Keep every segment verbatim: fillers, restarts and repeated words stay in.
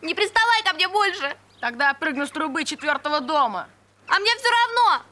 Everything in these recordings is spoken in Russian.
Не приставай ко мне больше. Тогда я прыгну с трубы четвертого дома. А мне все равно.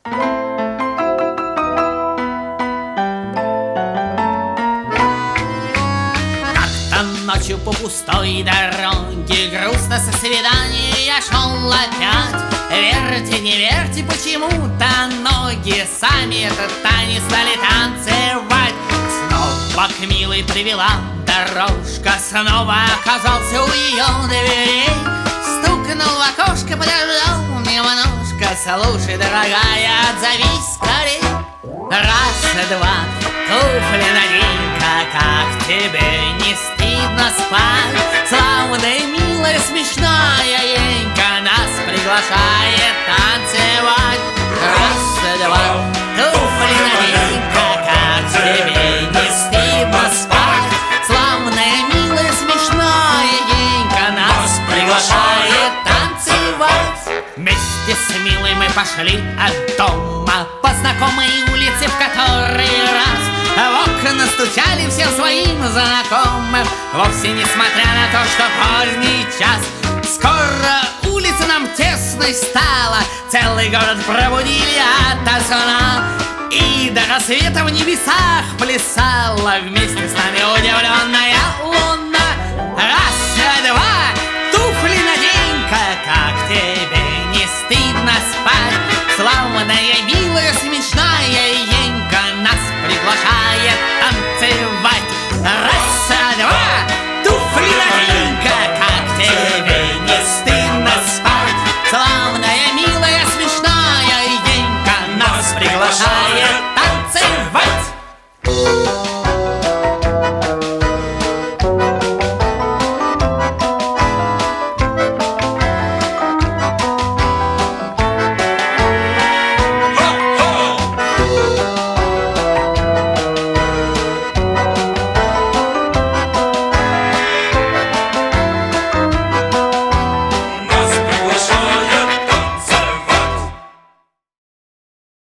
Как-то ночью по пустой дороге грустно со свидания я шел опять. Верьте, не верьте, почему-то ноги сами этот танец стали танцевать. Снова к милой привела дорожка, снова оказался у ее дверей. Стукнул в окошко, подождал немножко. Слушай, дорогая, отзовись скорей. Раз, два, туфли надень-ка, как тебе не стыдно спать. Славная, милая, смешная Енька нас приглашает танцевать. Раз, два, туфли надень-ка, как тебе не стыдно спать. Славная, милая, смешная Енька нас приглашает танцевать. Вместе с милой мы пошли от дома по знакомой улице в который раз. В окна стучали всем своим знакомым, вовсе несмотря на то, что поздний час. Скоро улица нам тесной стала, целый город пробудили ото сна. И до рассвета в небесах плясала вместе с нами удивленная луна. Раз,